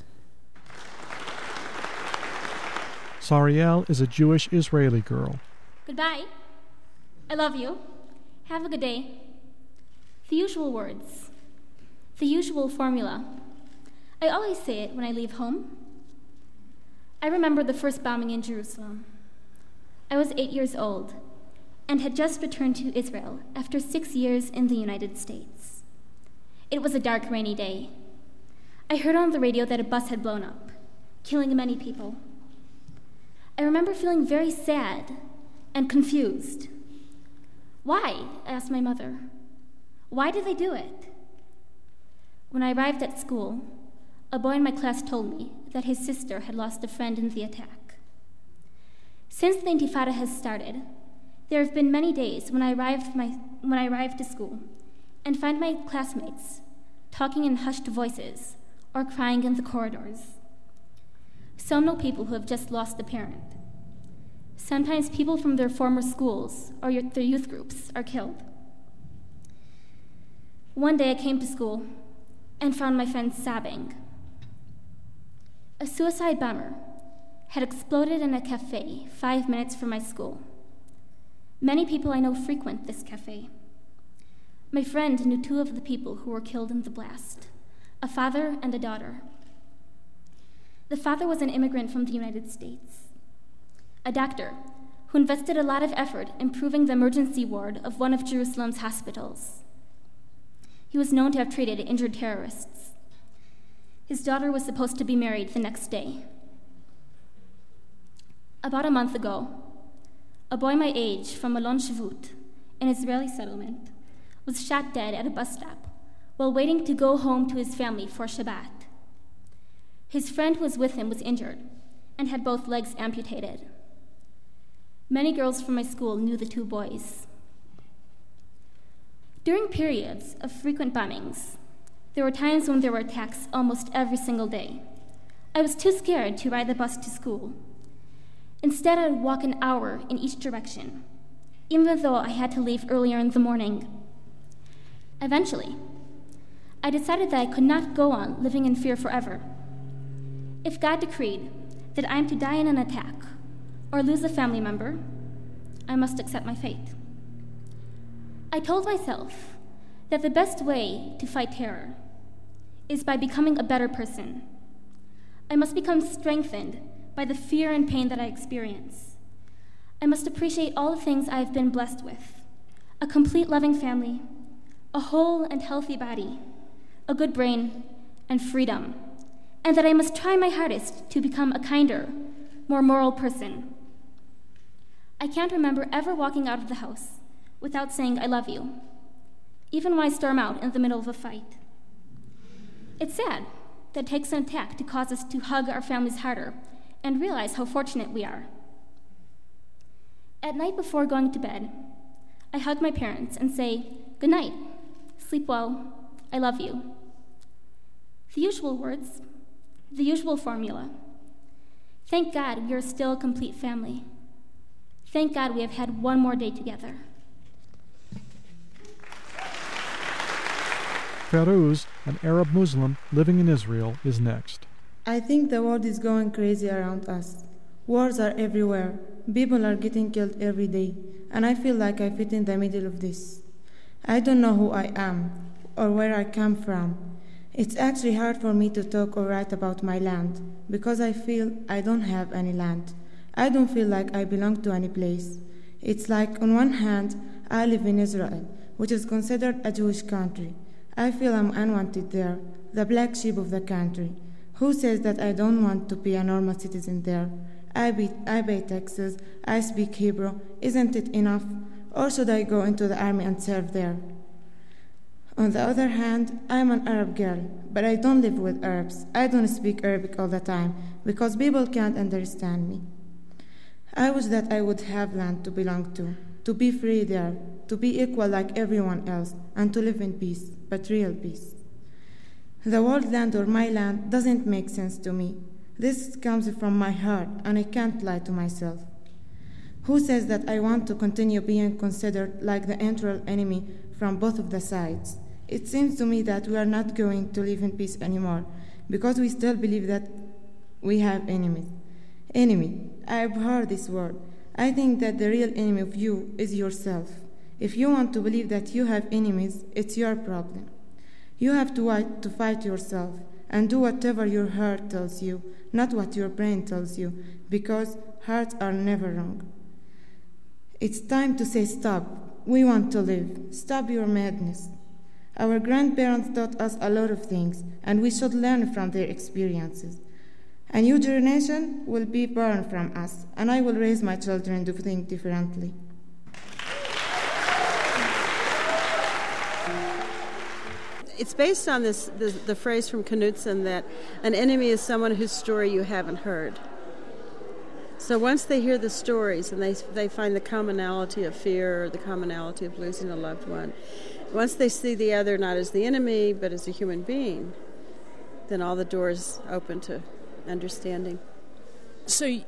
Sariel is a Jewish Israeli girl. Goodbye. I love you. Have a good day. The usual words. The usual formula. I always say it when I leave home. I remember the first bombing in Jerusalem. I was 8 years old and had just returned to Israel after 6 years in the United States. It was a dark, rainy day. I heard on the radio that a bus had blown up, killing many people. I remember feeling very sad and confused. Why? I asked my mother. Why did they do it? When I arrived at school, a boy in my class told me that his sister had lost a friend in the attack. Since the Intifada has started, there have been many days when I arrived to school and find my classmates talking in hushed voices or crying in the corridors. Some know people who have just lost a parent. Sometimes people from their former schools or their youth groups are killed. One day I came to school and found my friends sobbing. A suicide bomber had exploded in a cafe 5 minutes from my school. Many people I know frequent this cafe. My friend knew 2 of the people who were killed in the blast, a father and a daughter. The father was an immigrant from the United States, a doctor who invested a lot of effort improving the emergency ward of one of Jerusalem's hospitals. He was known to have treated injured terrorists. His daughter was supposed to be married the next day. About a month ago, a boy my age from Alon Shvut, an Israeli settlement, was shot dead at a bus stop while waiting to go home to his family for Shabbat. His friend who was with him was injured and had both legs amputated. Many girls from my school knew the 2 boys. During periods of frequent bombings, there were times when there were attacks almost every single day. I was too scared to ride the bus to school. Instead, I would walk an hour in each direction, even though I had to leave earlier in the morning. Eventually, I decided that I could not go on living in fear forever. If God decreed that I am to die in an attack or lose a family member, I must accept my fate. I told myself that the best way to fight terror is by becoming a better person. I must become strengthened by the fear and pain that I experience. I must appreciate all the things I have been blessed with: a complete loving family, a whole and healthy body, a good brain, and freedom, and that I must try my hardest to become a kinder, more moral person. I can't remember ever walking out of the house without saying I love you, even when I storm out in the middle of a fight. It's sad that it takes an attack to cause us to hug our families harder and realize how fortunate we are. At night before going to bed, I hug my parents and say, "Good night, sleep well, I love you." The usual words, the usual formula. Thank God we are still a complete family. Thank God we have had one more day together. Ferouz, an Arab Muslim living in Israel, is next. I think the world is going crazy around us. Wars are everywhere. People are getting killed every day, and I feel like I fit in the middle of this. I don't know who I am or where I come from. It's actually hard for me to talk or write about my land because I feel I don't have any land. I don't feel like I belong to any place. It's like, on one hand, I live in Israel, which is considered a Jewish country. I feel I'm unwanted there, the black sheep of the country. Who says that I don't want to be a normal citizen there? I pay taxes, I speak Hebrew. Isn't it enough? Or should I go into the army and serve there? On the other hand, I'm an Arab girl, but I don't live with Arabs. I don't speak Arabic all the time because people can't understand me. I wish that I would have land to belong to be free there, to be equal like everyone else, and to live in peace, but real peace. The world land or my land doesn't make sense to me. This comes from my heart, and I can't lie to myself. Who says that I want to continue being considered like the internal enemy from both of the sides. It seems to me that we are not going to live in peace anymore because we still believe that we have enemies. Enemy, I abhor this word. I think that the real enemy of you is yourself. If you want to believe that you have enemies, it's your problem. You have to fight yourself and do whatever your heart tells you, not what your brain tells you, because hearts are never wrong. It's time to say stop. We want to live. Stop your madness. Our grandparents taught us a lot of things, and we should learn from their experiences. A new generation will be born from us, and I will raise my children to think differently. It's based on the phrase from Knudsen that an enemy is someone whose story you haven't heard. So once they hear the stories and they find the commonality of fear or the commonality of losing a loved one, once they see the other not as the enemy but as a human being, then all the doors open to understanding. So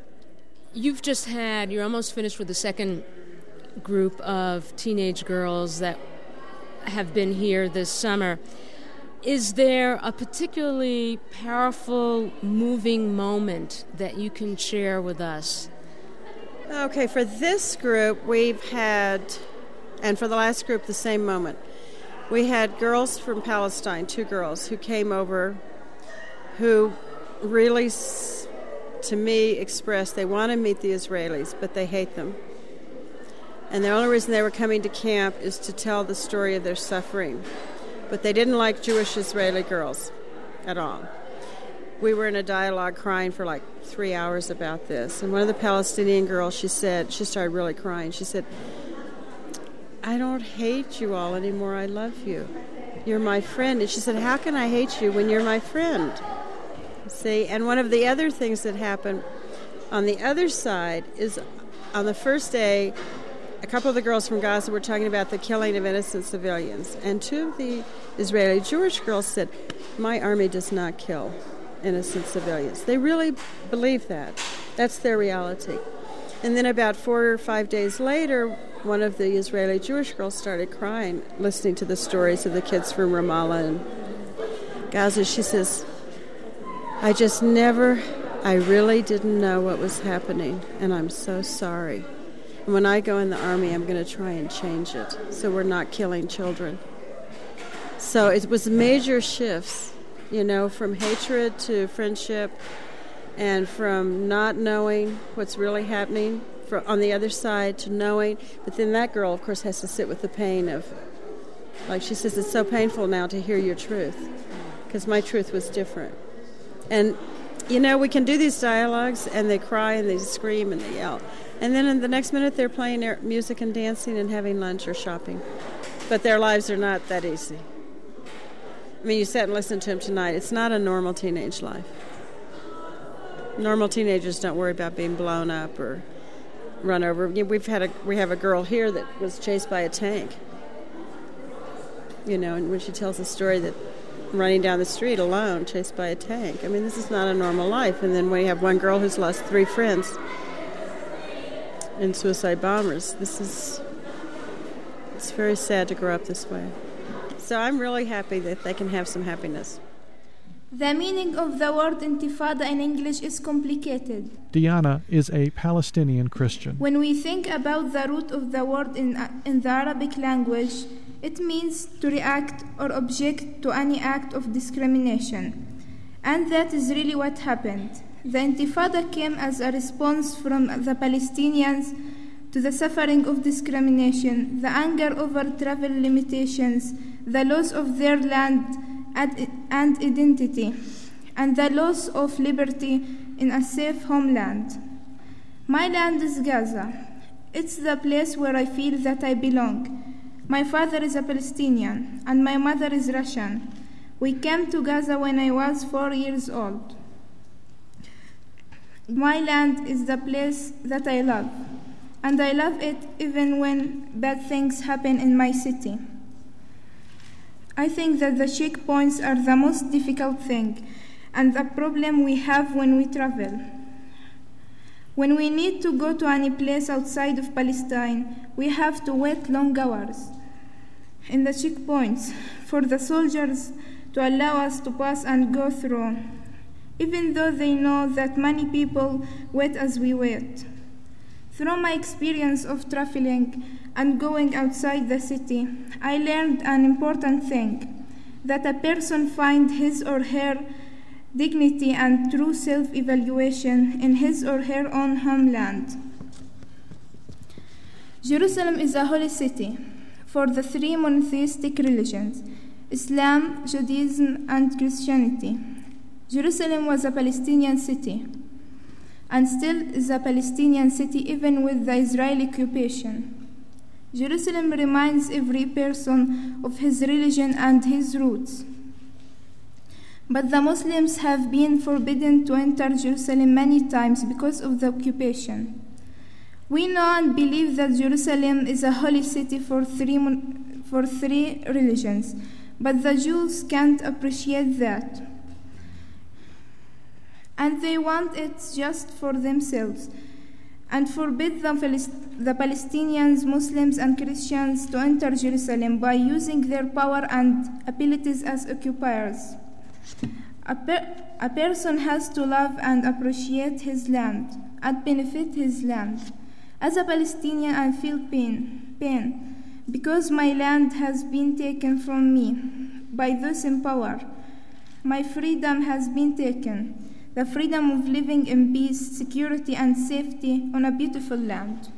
you're almost finished with the second group of teenage girls that have been here this summer. Is there a particularly powerful, moving moment that you can share with us? Okay, for this group, we've had, and for the last group, the same moment. We had girls from Palestine, 2 girls, who came over who really, to me, expressed they want to meet the Israelis, but they hate them. And the only reason they were coming to camp is to tell the story of their suffering. But they didn't like Jewish Israeli girls at all. We were in a dialogue crying for like 3 hours about this. And one of the Palestinian girls, she started really crying. She said, I don't hate you all anymore. I love you. You're my friend. And she said, how can I hate you when you're my friend? See, and one of the other things that happened on the other side is on the first day, a couple of the girls from Gaza were talking about the killing of innocent civilians. And 2 of the Israeli Jewish girls said, my army does not kill innocent civilians. They really believe that. That's their reality. And then about 4 or 5 days later, one of the Israeli Jewish girls started crying, listening to the stories of the kids from Ramallah and Gaza. She says, I really didn't know what was happening, and I'm so sorry. When I go in the army, I'm going to try and change it so we're not killing children. So it was major shifts, from hatred to friendship and from not knowing what's really happening on the other side to knowing. But then that girl, of course, has to sit with the pain of, like she says, it's so painful now to hear your truth because my truth was different. And, we can do these dialogues and they cry and they scream and they yell. And then in the next minute, they're playing music and dancing and having lunch or shopping. But their lives are not that easy. I mean, you sat and listened to them tonight. It's not a normal teenage life. Normal teenagers don't worry about being blown up or run over. We have a girl here that was chased by a tank. And when she tells the story that running down the street alone, chased by a tank. I mean, this is not a normal life. And then we have one girl who's lost 3 friends in suicide bombers. It's very sad to grow up this way. So I'm really happy that they can have some happiness. The meaning of the word intifada in English is complicated. Diana is a Palestinian Christian. When we think about the root of the word in the Arabic language, it means to react or object to any act of discrimination. And that is really what happened. The Intifada came as a response from the Palestinians to the suffering of discrimination, the anger over travel limitations, the loss of their land and identity, and the loss of liberty in a safe homeland. My land is Gaza. It's the place where I feel that I belong. My father is a Palestinian, and my mother is Russian. We came to Gaza when I was 4 years old. My land is the place that I love, and I love it even when bad things happen in my city. I think that the checkpoints are the most difficult thing, and the problem we have when we travel. When we need to go to any place outside of Palestine, we have to wait long hours. in the checkpoints for the soldiers to allow us to pass and go through, even though they know that many people wait as we wait. Through my experience of traveling and going outside the city, I learned an important thing, that a person finds his or her dignity and true self-evaluation in his or her own homeland. Jerusalem is a holy city for the three monotheistic religions, Islam, Judaism, and Christianity. Jerusalem was a Palestinian city, and still is a Palestinian city even with the Israeli occupation. Jerusalem reminds every person of his religion and his roots. But the Muslims have been forbidden to enter Jerusalem many times because of the occupation. We know and believe that Jerusalem is a holy city for three religions, but the Jews can't appreciate that. And they want it just for themselves, and forbid the Palestinians, Muslims, and Christians to enter Jerusalem by using their power and abilities as occupiers. A person has to love and appreciate his land and benefit his land. As a Palestinian, I feel pain because my land has been taken from me by those in power. My freedom has been taken, the freedom of living in peace, security, and safety on a beautiful land.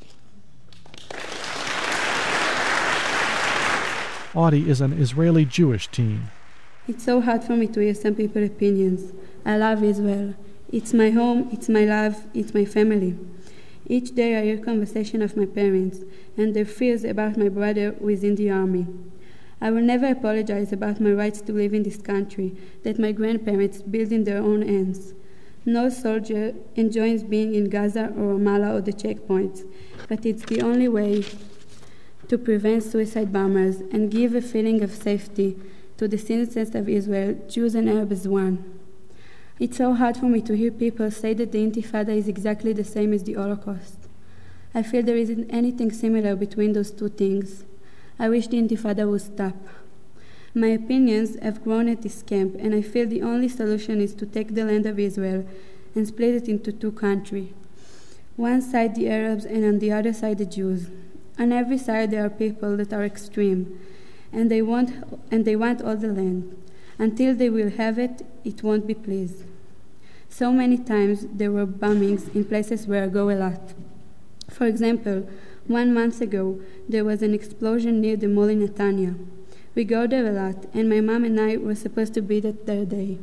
Audie is an Israeli Jewish teen. It's so hard for me to hear some people's opinions. I love Israel. It's my home, it's my life, it's my family. Each day I hear conversation of my parents and their fears about my brother who is in the army. I will never apologize about my rights to live in this country that my grandparents built in their own hands. No soldier enjoys being in Gaza or Ramallah or the checkpoints, but it's the only way to prevent suicide bombers and give a feeling of safety to the citizens of Israel, Jews and Arabs as one. It's so hard for me to hear people say that the Intifada is exactly the same as the Holocaust. I feel there isn't anything similar between those two things. I wish the Intifada would stop. My opinions have grown at this camp, and I feel the only solution is to take the land of Israel and split it into two countries. One side the Arabs and on the other side the Jews. On every side there are people that are extreme, and they want all the land. Until they will have it, it won't be pleased. So many times there were bombings in places where I go a lot. For example, 1 month ago, there was an explosion near the mall in Netanya. We go there a lot, and my mom and I were supposed to be there that day.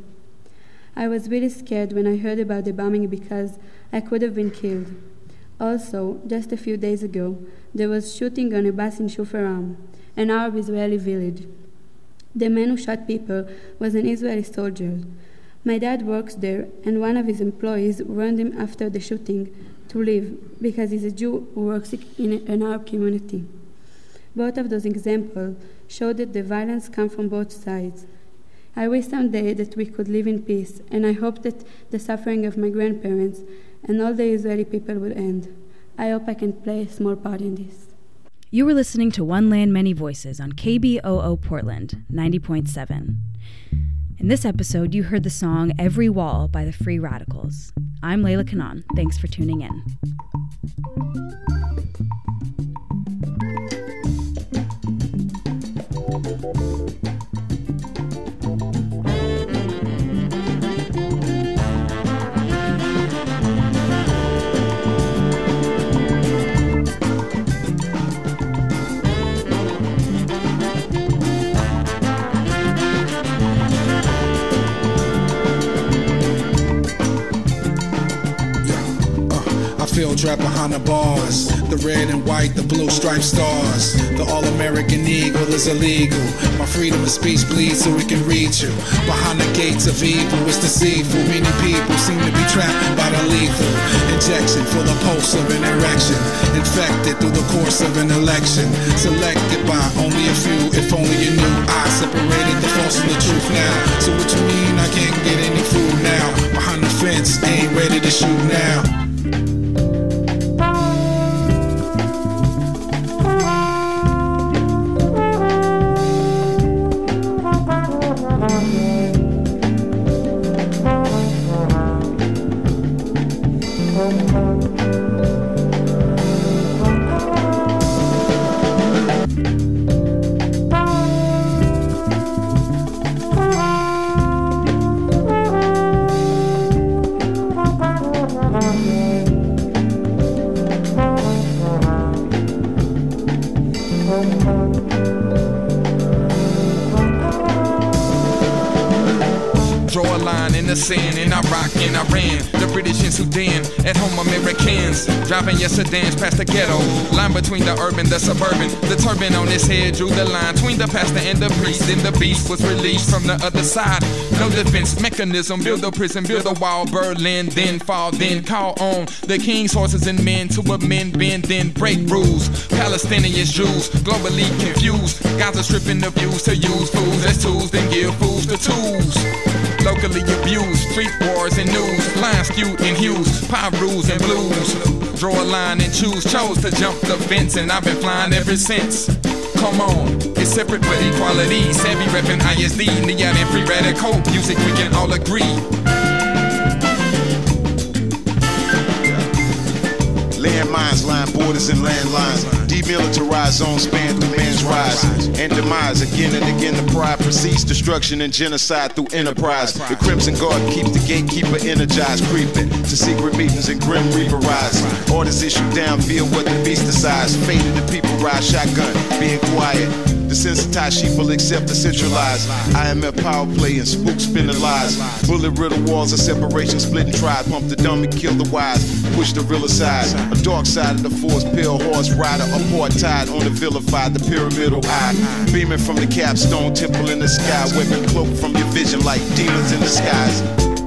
I was really scared when I heard about the bombing because I could have been killed. Also, just a few days ago, there was shooting on a bus in Shufaram, an Arab Israeli village. The man who shot people was an Israeli soldier. My dad works there, and one of his employees warned him after the shooting to leave because he's a Jew who works in an Arab community. Both of those examples show that the violence comes from both sides. I wish someday that we could live in peace, and I hope that the suffering of my grandparents and all the Israeli people will end. I hope I can play a small part in this. You were listening to One Land, Many Voices on KBOO Portland, 90.7. In this episode, you heard the song Every Wall by the Free Radicals. I'm Layla Kanan. Thanks for tuning in. Trapped behind the bars, the red and white, the blue striped stars. The all-American eagle is illegal. My freedom of speech bleeds so we can reach you. Behind the gates of evil, it's deceitful. Many people seem to be trapped by the lethal injection for the pulse of an erection. Infected through the course of an election. Selected by only a few, if only you knew. I separated the false and the truth now. So what you mean I can't get any food now? Behind the fence, ain't ready to shoot now. Draw a line in the sand in Iraq and Iran. The British in Sudan, at home Americans driving your sedans past the ghetto. Line between the urban, the suburban. The turban on his head drew the line between the pastor and the priest. Then the beast was released from the other side. No defense mechanism, build a prison, build a wall. Berlin, then fall, then call on the king's horses and men to amend, bend, then break rules. Palestinians, Jews, globally confused. Gaza stripping the views to use fools as tools, then give fools the tools. Locally abused, street wars and news, lines skewed in hues, pie rules and blues. Draw a line and choose, chose to jump the fence, and I've been flying ever since. Come on, it's separate but equality. Savvy reppin' ISD, neon and free radical music, we can all agree. Landmines line borders and landlines. Demilitarized zones span through man's rise and demise. Again and again the pride proceeds. Destruction and genocide through enterprise. The Crimson Guard keeps the gatekeeper energized. Creeping to secret meetings and grim reaper rides. Orders issued down, feel what the beast decides. Fate of the people ride shotgun, being quiet. Desensitized sheep will accept the centralized IMF power play and spook spinning lies. Bullet riddle walls of separation, splitting tribes. Pump the dumb and kill the wise. Push the real aside. A dark side of the force, pale horse rider. Apartheid on the vilified, the pyramidal eye. Beaming from the capstone, temple in the sky. Weapon cloaked from your vision like demons in the skies.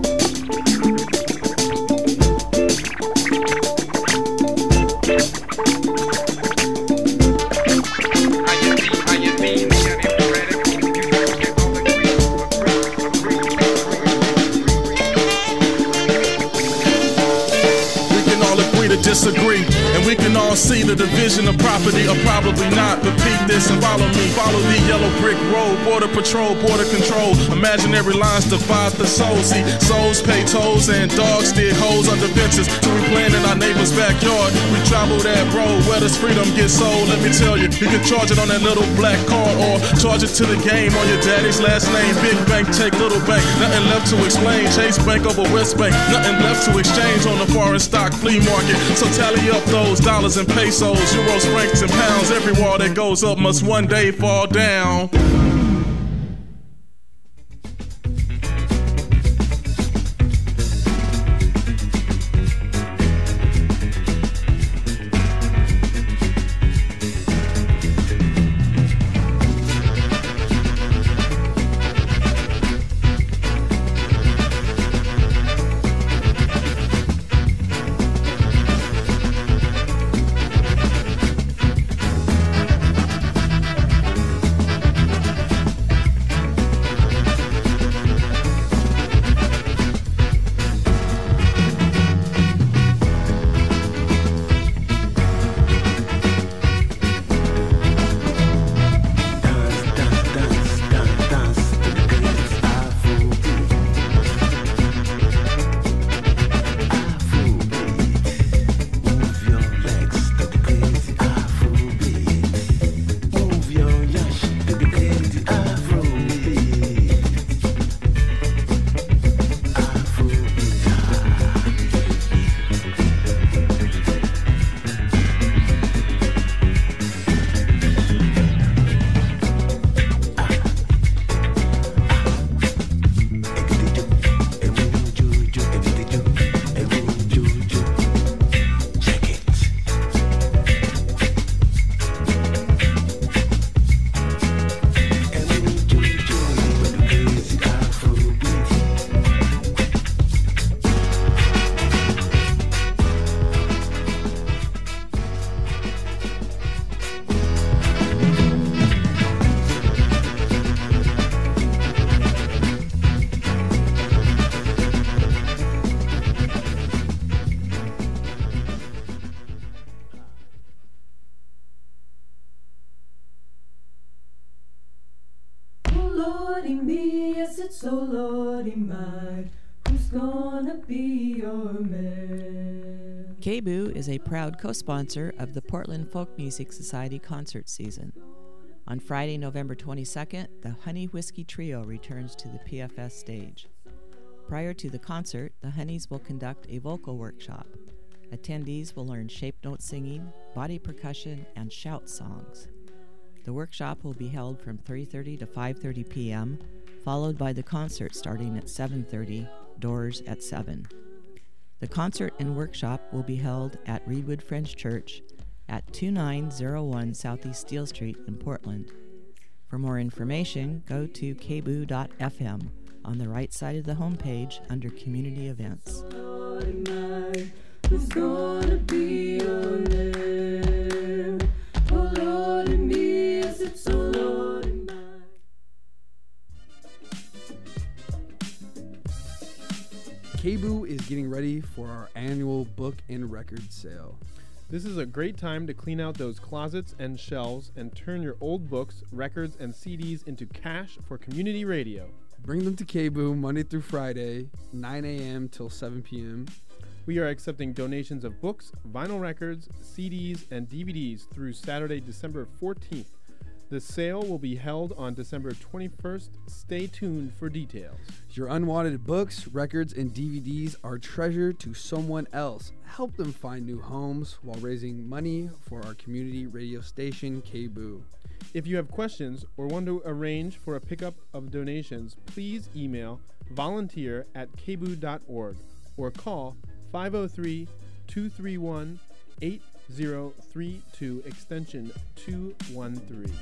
Disagree, and we can all see the division of property, or probably not. Repeat this and follow me. Follow the yellow brick road, border patrol, border control. Imaginary lines divide the soul. See, souls pay tolls and dogs dig holes under fences. So we playing in our neighbor's backyard. We travel that road where does freedom get sold? Let me tell you, you can charge it on that little black card or charge it to the game on your daddy's last name. Big bank take little bank, nothing left to explain. Chase Bank over West Bank, nothing left to exchange on the foreign stock flea market. So tally up those dollars and pesos, euros, francs, and pounds. Every wall that goes up must one day fall down. Lordy me, yes it's oh Lordy my, who's gonna be your man? KBOO is a proud co-sponsor of the Portland Folk Music Society concert season. On Friday, November 22nd, the Honey Whiskey Trio returns to the PFS stage. Prior to the concert, the Honeys will conduct a vocal workshop. Attendees will learn shape note singing, body percussion, and shout songs. The workshop will be held from 3:30 to 5:30 p.m., followed by the concert starting at 7:30, doors at 7. The concert and workshop will be held at Reedwood Friends Church at 2901 Southeast Steel Street in Portland. For more information, go to kboo.fm on the right side of the homepage under Community Events. Who's gonna be on there? Oh Lord, in me, yes, it's oh Lord in mine. KBOO is getting ready for our annual book and record sale. This is a great time to clean out those closets and shelves and turn your old books, records, and CDs into cash for community radio. Bring them to KBOO Monday through Friday, 9 a.m. till 7 p.m. We are accepting donations of books, vinyl records, CDs, and DVDs through Saturday, December 14th. The sale will be held on December 21st. Stay tuned for details. Your unwanted books, records, and DVDs are treasured to someone else. Help them find new homes while raising money for our community radio station, KBOO. If you have questions or want to arrange for a pickup of donations, please email volunteer@kboo.org or call 503-231-8032 extension 213.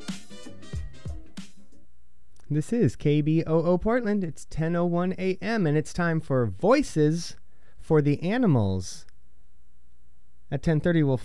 This is KBOO Portland. It's 10:01 a.m. and it's time for Voices for the Animals. At 10:30 we'll